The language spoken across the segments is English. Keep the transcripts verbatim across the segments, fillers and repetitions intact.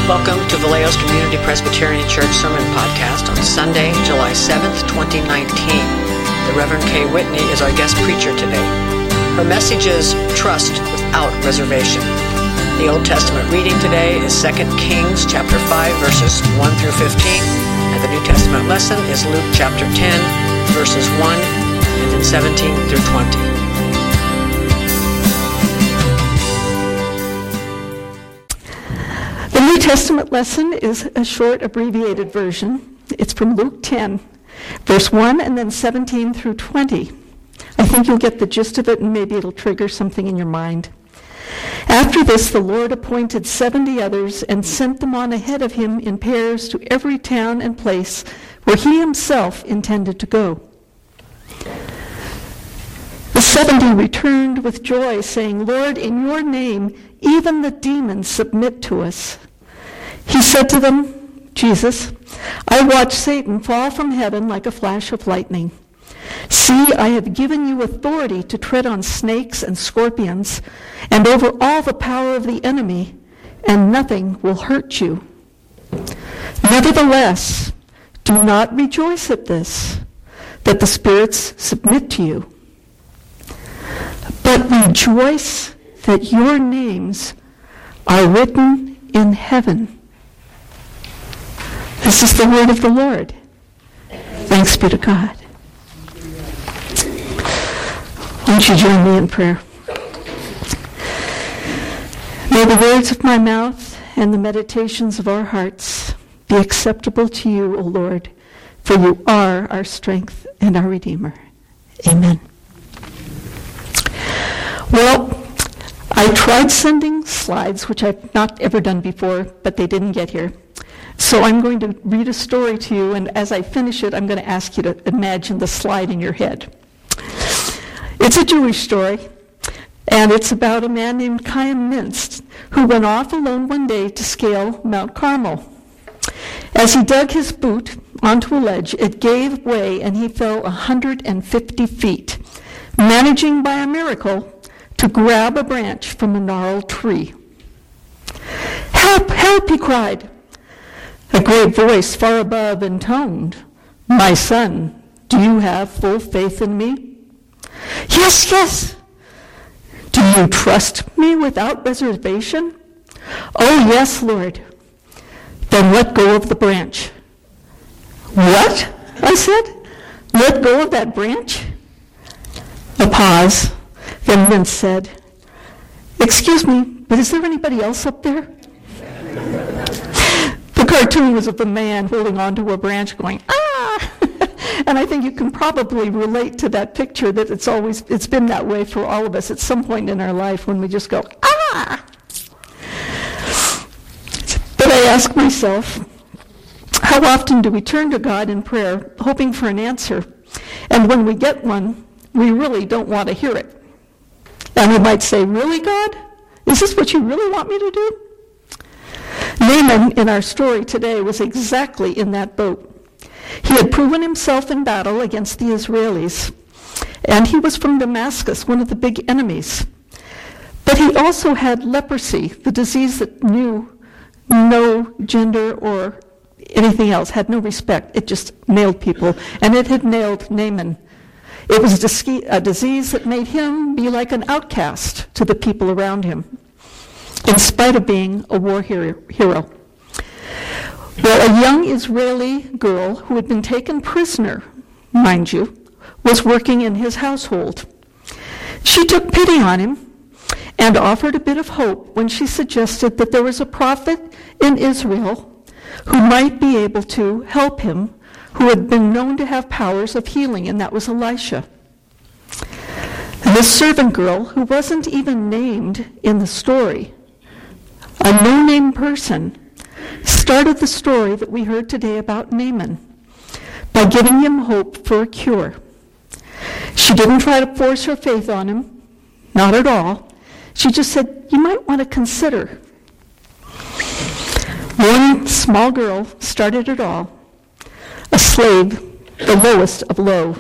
Welcome to Vallejo's Community Presbyterian Church Sermon Podcast on Sunday, July seventh, twenty nineteen. The Reverend Kay Whitney is our guest preacher today. Her message is Trust Without Reservation. The Old Testament reading today is Second Kings chapter five, verses one through fifteen, and the New Testament lesson is Luke chapter ten, verses one and then seventeen through twenty. The New Testament lesson is a short abbreviated version. It's from Luke ten, verse one and then seventeen through twenty. I think you'll get the gist of it and maybe it'll trigger something in your mind. After this, the Lord appointed seventy others and sent them on ahead of him in pairs to every town and place where he himself intended to go. The seventy returned with joy, saying, "Lord, in your name even the demons submit to us." He said to them, Jesus, "I watched Satan fall from heaven like a flash of lightning. See, I have given you authority to tread on snakes and scorpions and over all the power of the enemy, and nothing will hurt you. Nevertheless, do not rejoice at this, that the spirits submit to you, but rejoice that your names are written in heaven." This is the word of the Lord. Thanks be to God. Won't you join me in prayer? May the words of my mouth and the meditations of our hearts be acceptable to you, O Lord, for you are our strength and our Redeemer. Amen. Well, I tried sending slides, which I've not ever done before, but they didn't get here. So I'm going to read a story to you, and as I finish it, I'm going to ask you to imagine the slide in your head. It's a Jewish story, and it's about a man named Chaim Mintz, who went off alone one day to scale Mount Carmel. As he dug his boot onto a ledge, it gave way, and he fell one hundred fifty feet, managing by a miracle to grab a branch from a gnarled tree. "Help, help," he cried. A great voice far above intoned, "My son, do you have full faith in me?" "Yes, yes." "Do you trust me without reservation?" "Oh, yes, Lord." "Then let go of the branch." "What?" I said. "Let go of that branch?" A pause. Then Mintz said, "Excuse me, but is there anybody else up there?" The cartoon was of a man holding onto a branch going, "Ah!" And I think you can probably relate to that picture, that it's always, it's been that way for all of us at some point in our life when we just go, "Ah!" But I ask myself, how often do we turn to God in prayer hoping for an answer? And when we get one, we really don't want to hear it. And we might say, "Really, God? Is this what you really want me to do?" Naaman in our story today was exactly in that boat. He had proven himself in battle against the Israelis, and he was from Damascus, one of the big enemies. But he also had leprosy, the disease that knew no gender or anything else, had no respect. It just nailed people, and it had nailed Naaman. It was a disease that made him be like an outcast to the people around him, in spite of being a war hero. Well, a young Israeli girl who had been taken prisoner, mind you, was working in his household. She took pity on him and offered a bit of hope when she suggested that there was a prophet in Israel who might be able to help him, who had been known to have powers of healing, and that was Elisha. And this servant girl, who wasn't even named in the story, a no-name person, started the story that we heard today about Naaman by giving him hope for a cure. She didn't try to force her faith on him, not at all. She just said, "You might want to consider." One small girl started it all, a slave, the lowest of low.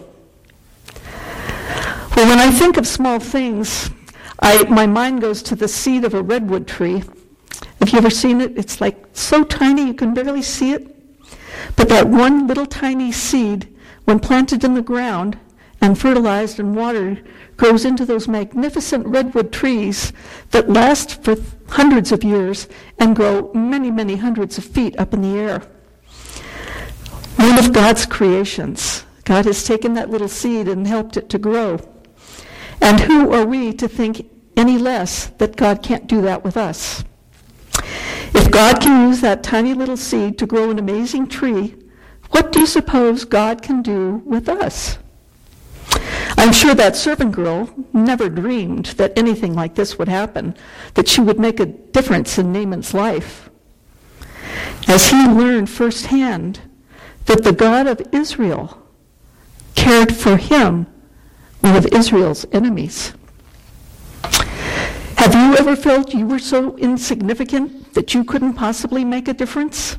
Well, when I think of small things, I, my mind goes to the seed of a redwood tree. If you ever seen it? It's like so tiny you can barely see it. But that one little tiny seed, when planted in the ground and fertilized and watered, grows into those magnificent redwood trees that last for hundreds of years and grow many, many hundreds of feet up in the air. One of God's creations. God has taken that little seed and helped it to grow. And who are we to think any less that God can't do that with us? If God can use that tiny little seed to grow an amazing tree, what do you suppose God can do with us? I'm sure that servant girl never dreamed that anything like this would happen, that she would make a difference in Naaman's life. As he learned firsthand that the God of Israel cared for him, one of Israel's enemies. Have you ever felt you were so insignificant that you couldn't possibly make a difference?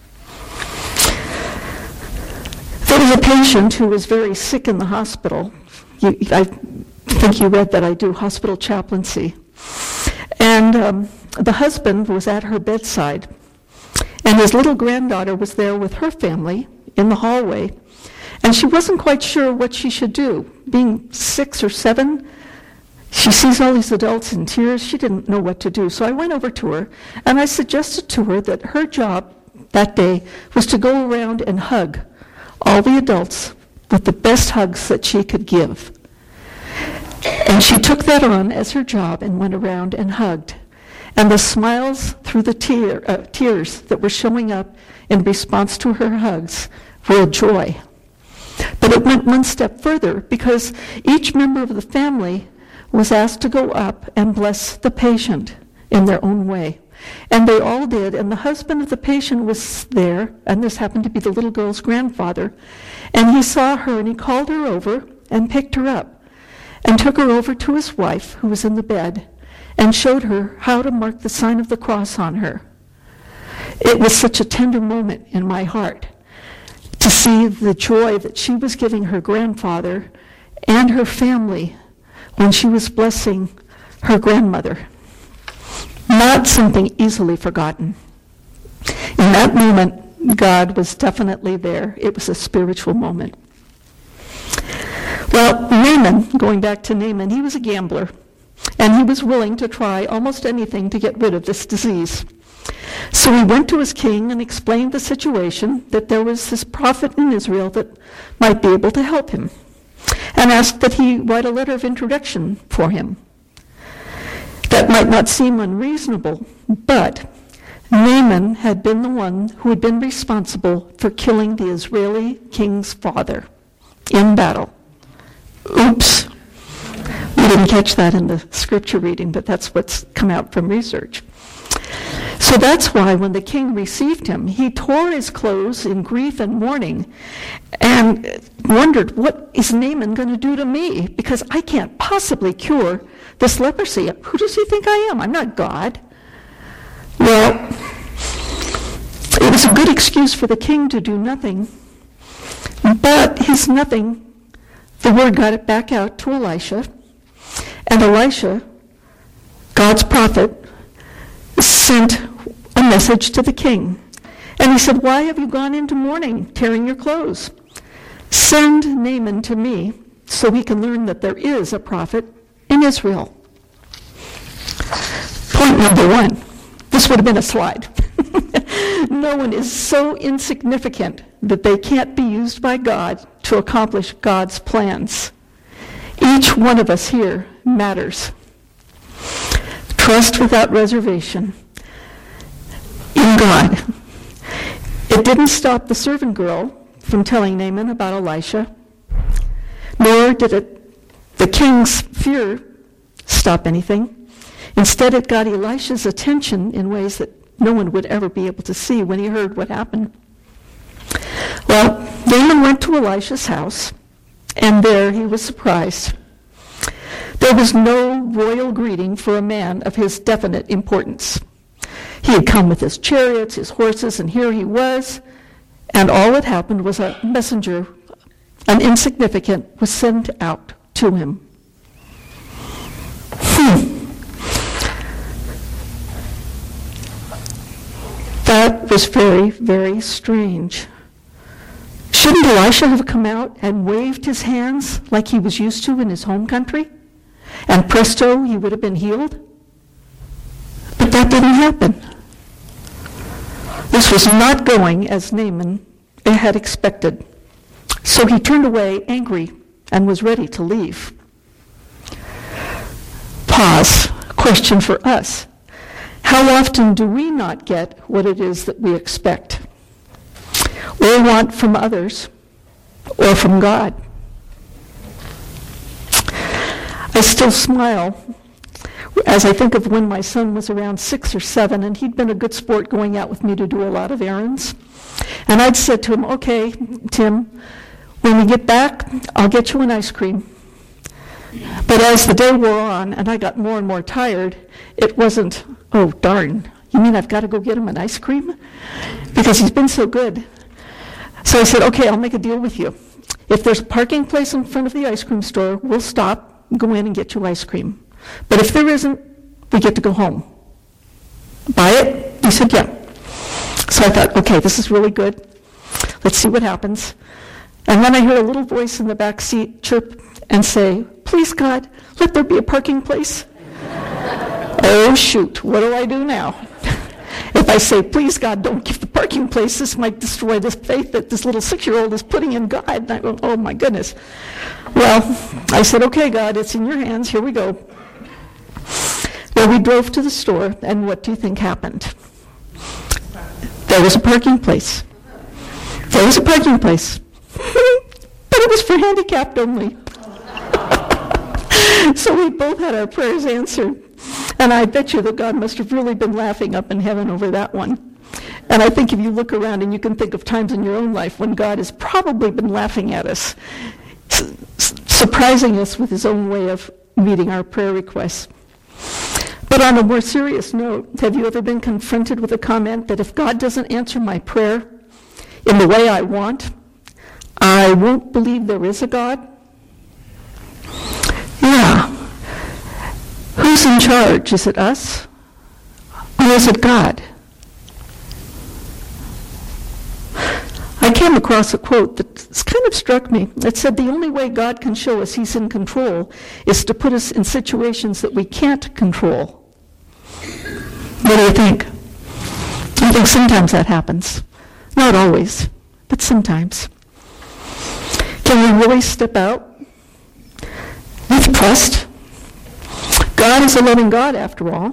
There was a patient who was very sick in the hospital. You, I think you read that I do hospital chaplaincy. And um, the husband was at her bedside, and his little granddaughter was there with her family in the hallway, and she wasn't quite sure what she should do. Being six or seven, she sees all these adults in tears. She didn't know what to do. So I went over to her, and I suggested to her that her job that day was to go around and hug all the adults with the best hugs that she could give. And she took that on as her job and went around and hugged. And the smiles through the tear, uh, tears that were showing up in response to her hugs were a joy. But it went one step further, because each member of the family was asked to go up and bless the patient in their own way. And they all did, and the husband of the patient was there, and this happened to be the little girl's grandfather, and he saw her, and he called her over and picked her up and took her over to his wife, who was in the bed, and showed her how to mark the sign of the cross on her. It was such a tender moment in my heart to see the joy that she was giving her grandfather and her family when she was blessing her grandmother. Not something easily forgotten. In that moment, God was definitely there. It was a spiritual moment. Well, Naaman, going back to Naaman, he was a gambler, and he was willing to try almost anything to get rid of this disease. So he went to his king and explained the situation, that there was this prophet in Israel that might be able to help him, and asked that he write a letter of introduction for him. That might not seem unreasonable, but Naaman had been the one who had been responsible for killing the Israeli king's father in battle. Oops. We didn't catch that in the scripture reading, but that's what's come out from research. So that's why when the king received him, he tore his clothes in grief and mourning and wondered, what is Naaman going to do to me? Because I can't possibly cure this leprosy. Who does he think I am? I'm not God. Well, it was a good excuse for the king to do nothing. But his nothing, the word got it back out to Elisha. And Elisha, God's prophet, sent a message to the king. And he said, why have you gone into mourning, tearing your clothes? Send Naaman to me so he can learn that there is a prophet in Israel. Point number one. This would have been a slide. No one is so insignificant that they can't be used by God to accomplish God's plans. Each one of us here matters. Trust without reservation in God. It didn't stop the servant girl from telling Naaman about Elisha, nor did it the king's fear stop anything. Instead, it got Elisha's attention in ways that no one would ever be able to see when he heard what happened. Well, Naaman went to Elisha's house, and there he was surprised. There was no royal greeting for a man of his definite importance. He had come with his chariots, his horses, and here he was, and all that happened was a messenger, an insignificant, was sent out to him. Hmm. That was very, very strange. Shouldn't Elisha have come out and waved his hands like he was used to in his home country? And presto, he would have been healed? But that didn't happen. This was not going as Naaman had expected. So he turned away angry and was ready to leave. Pause. Question for us. How often do we not get what it is that we expect or want from others or from God? I still smile as I think of when my son was around six or seven, and he'd been a good sport going out with me to do a lot of errands. And I'd said to him, okay, Tim, when we get back, I'll get you an ice cream. But as the day wore on and I got more and more tired, it wasn't, oh, darn, you mean I've got to go get him an ice cream? Because he's been so good. So I said, okay, I'll make a deal with you. If there's a parking place in front of the ice cream store, we'll stop, go in and get you ice cream. But if there isn't, we get to go home. Buy it? He said, yeah. So I thought, okay, this is really good. Let's see what happens. And then I hear a little voice in the back seat chirp and say, please, God, let there be a parking place. Oh, shoot, what do I do now? If I say, please, God, don't give the parking place, this might destroy this faith that this little six-year-old is putting in God. And I go, oh, my goodness. Well, I said, okay, God, it's in your hands. Here we go. Well, we drove to the store, and what do you think happened? There was a parking place. There was a parking place. But it was for handicapped only. So we both had our prayers answered. And I bet you that God must have really been laughing up in heaven over that one. And I think if you look around and you can think of times in your own life when God has probably been laughing at us, su- surprising us with his own way of meeting our prayer requests. But on a more serious note, have you ever been confronted with a comment that if God doesn't answer my prayer in the way I want, I won't believe there is a God? Yeah. Who's in charge? Is it us? Or is it God? I came across a quote that kind of struck me. It said, the only way God can show us he's in control is to put us in situations that we can't control. What do you think? I think sometimes that happens. Not always, but sometimes. Can we really step out with trust? God is a loving God, after all.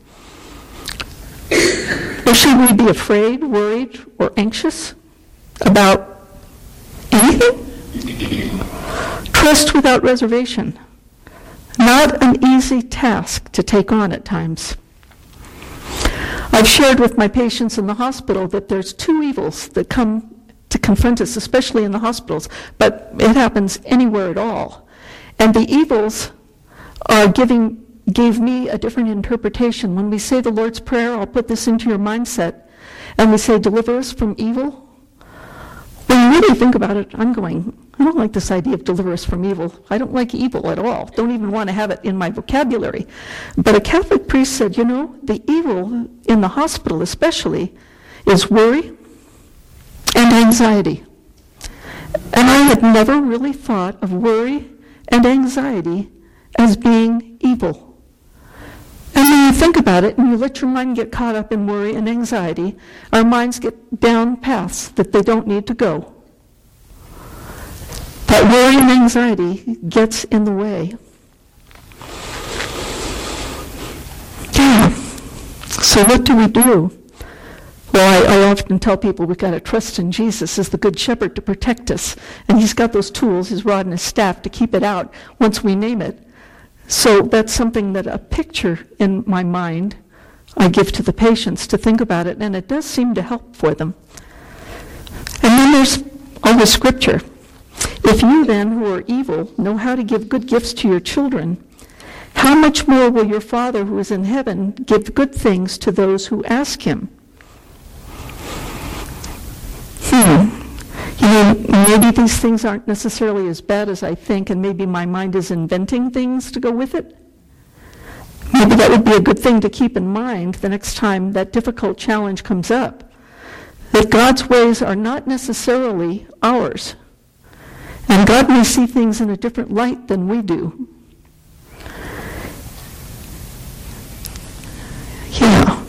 Or should we be afraid, worried, or anxious about anything? Trust without reservation. Not an easy task to take on at times. I've shared with my patients in the hospital that there's two evils that come to confront us, especially in the hospitals, but it happens anywhere at all. And the evils are giving gave me a different interpretation. When we say the Lord's Prayer, I'll put this into your mindset, and we say, deliver us from evil. When you really think about it, I'm going, I don't like this idea of deliver us from evil. I don't like evil at all. Don't even want to have it in my vocabulary. But a Catholic priest said, you know, the evil in the hospital especially is worry and anxiety. And I had never really thought of worry and anxiety as being evil. And when you think about it and you let your mind get caught up in worry and anxiety, our minds get down paths that they don't need to go. That worry and anxiety gets in the way. Yeah. So what do we do? Well, I, I often tell people we've got to trust in Jesus as the good shepherd to protect us. And he's got those tools, his rod and his staff, to keep it out once we name it. So that's something that a picture in my mind I give to the patients to think about it, and it does seem to help for them. And then there's all the scripture. If you then, who are evil, know how to give good gifts to your children, how much more will your Father who is in heaven give good things to those who ask him? Hmm. You know, maybe these things aren't necessarily as bad as I think, and maybe my mind is inventing things to go with it. Maybe that would be a good thing to keep in mind the next time that difficult challenge comes up. that God's ways are not necessarily ours. And God may see things in a different light than we do. Yeah.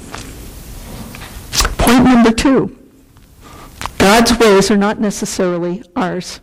Point number two. God's ways are not necessarily ours.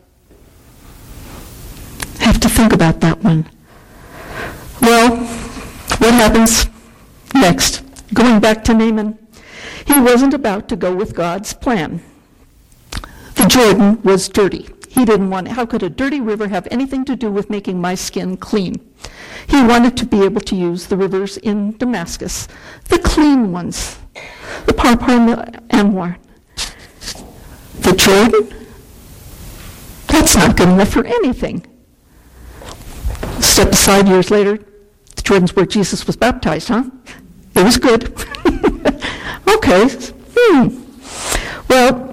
I have to think about that one. Well, what happens next? Going back to Naaman, he wasn't about to go with God's plan. The Jordan was dirty. He didn't want, how could a dirty river have anything to do with making my skin clean? He wanted to be able to use the rivers in Damascus, the clean ones, the Parpar and the Amwar. The Jordan? That's not good enough for anything. Step aside years later, the Jordan's where Jesus was baptized, huh? It was good. Okay. Hmm. Well,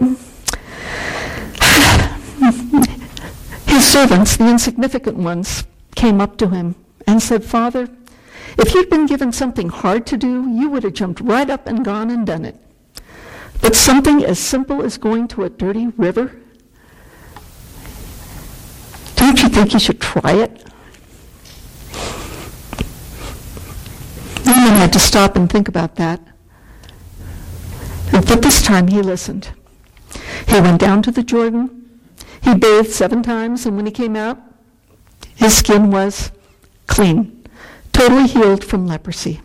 his servants, the insignificant ones, came up to him and said, Father, if you'd been given something hard to do, you would have jumped right up and gone and done it. But something as simple as going to a dirty river? Don't you think you should try it? Naaman had to stop and think about that. But this time he listened. He went down to the Jordan. He bathed seven times, and when he came out, his skin was clean, totally healed from leprosy.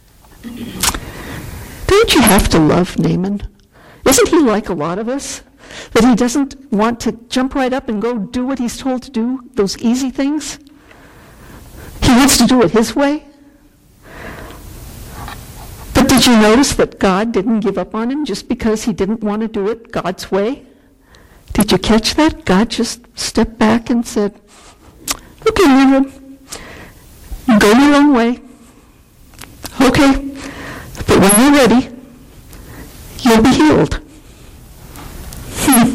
Don't you have to love Naaman? Isn't he like a lot of us? That he doesn't want to jump right up and go do what he's told to do, those easy things? He wants to do it his way? But did you notice that God didn't give up on him just because he didn't want to do it God's way? Did you catch that? God just stepped back and said, okay, Naaman, go your own way. Okay, but when you're ready, you'll be healed. Hmm.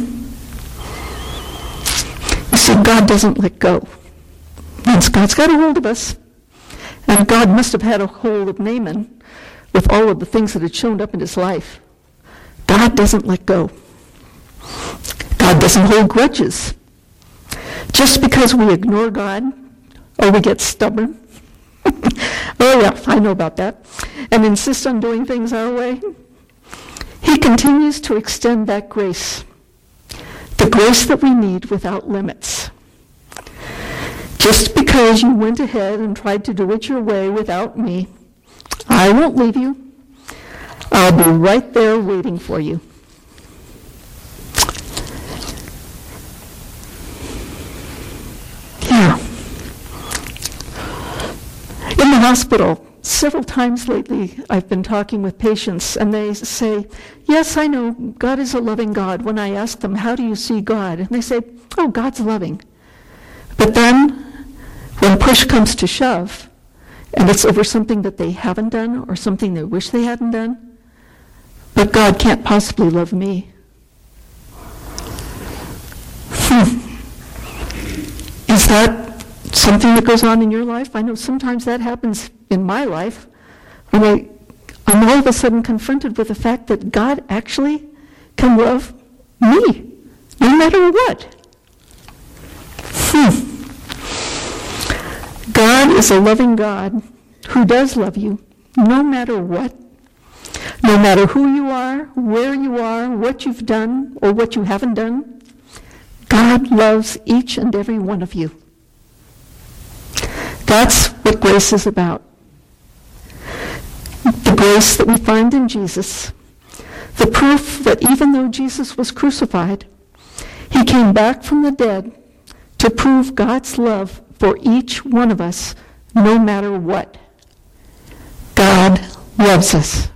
You see, God doesn't let go. Once God's got a hold of us, and God must have had a hold of Naaman with all of the things that had shown up in his life. God doesn't let go. God doesn't hold grudges. Just because we ignore God or we get stubborn, oh yeah, I know about that, and insist on doing things our way, he continues to extend that grace, the grace that we need without limits. Just because you went ahead and tried to do it your way without me, I won't leave you. I'll be right there waiting for you. Yeah. In the hospital, several times lately, I've been talking with patients, and they say, yes, I know, God is a loving God. When I ask them, how do you see God? And they say, oh, God's loving. But then, when push comes to shove, and it's over something that they haven't done or something they wish they hadn't done, but God can't possibly love me. Hmm. Is that something that goes on in your life? I know sometimes that happens in my life when I, I'm all of a sudden confronted with the fact that God actually can love me, no matter what. Hmm. God is a loving God who does love you no matter what, no matter who you are, where you are, what you've done, or what you haven't done. God loves each and every one of you. That's what grace is about. The grace that we find in Jesus, the proof that even though Jesus was crucified, he came back from the dead to prove God's love for each one of us, no matter what. God loves us.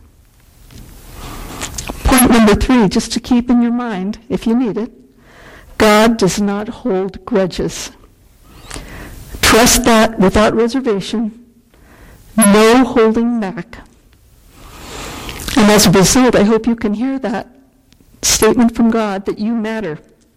Point number three, just to keep in your mind, if you need it, God does not hold grudges. Trust that without reservation, no holding back. And as a result, I hope you can hear that statement from God that you matter.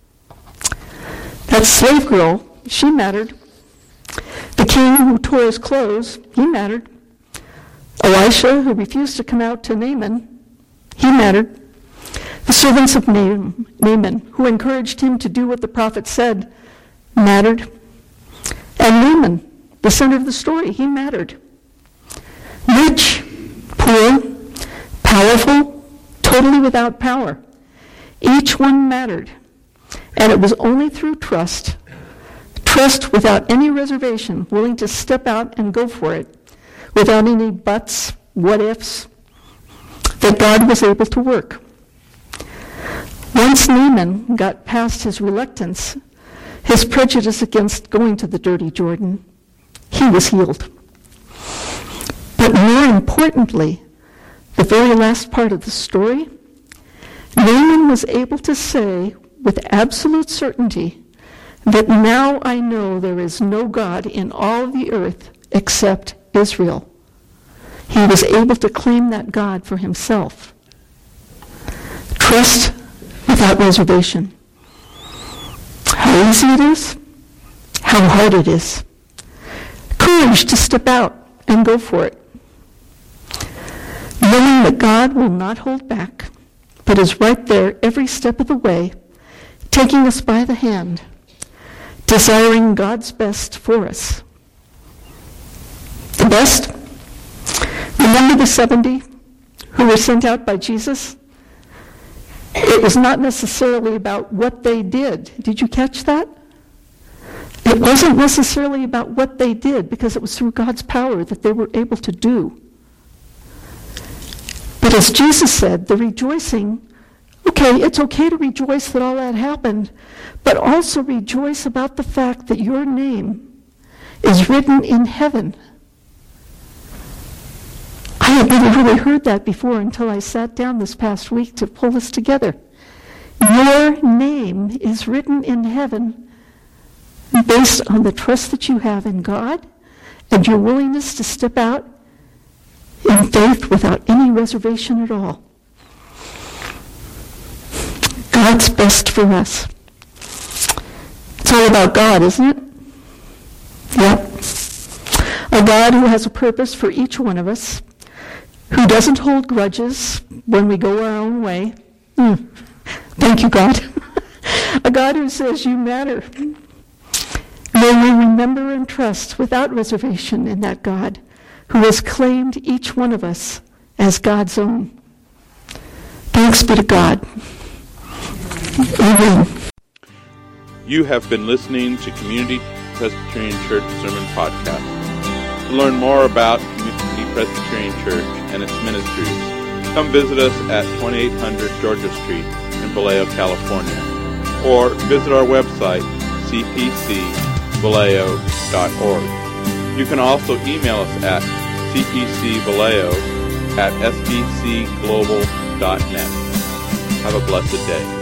That slave girl, she mattered. The king who tore his clothes, he mattered. Elisha, who refused to come out to Naaman, he mattered. The servants of Naaman, who encouraged him to do what the prophet said, mattered. And Naaman, the center of the story, he mattered. Rich, poor, powerful, totally without power. Each one mattered. And it was only through trust, trust without any reservation, willing to step out and go for it, without any buts, what ifs, that God was able to work. Once Naaman got past his reluctance, his prejudice against going to the dirty Jordan, he was healed. But more importantly, the very last part of the story, Naaman was able to say with absolute certainty that now I know there is no God in all of the earth except Israel. He was able to claim that God for himself. Trust without reservation. How easy it is, how hard it is. Courage to step out and go for it. Knowing that God will not hold back, but is right there every step of the way, taking us by the hand, desiring God's best for us. The best? Remember the seventy who were sent out by Jesus? It was not necessarily about what they did. Did you catch that? It wasn't necessarily about what they did, because it was through God's power that they were able to do. But as Jesus said, the rejoicing, okay, it's okay to rejoice that all that happened, but also rejoice about the fact that your name is written in heaven. I had never really heard that before until I sat down this past week to pull this together. Your name is written in heaven based on the trust that you have in God and your willingness to step out in faith without any reservation at all. God's best for us. It's all about God, isn't it? Yep. A God who has a purpose for each one of us, who doesn't hold grudges when we go our own way. Mm. Thank you, God. A God who says you matter. May we remember and trust without reservation in that God who has claimed each one of us as God's own. Thanks be to God. Amen. You have been listening to Community Presbyterian Church Sermon Podcast. To learn more about Community Presbyterian Church and its ministries, come visit us at twenty-eight hundred Georgia Street in Vallejo, California, or visit our website, c p c vallejo dot org. You can also email us at c p c vallejo at s b c global dot net. Have a blessed day.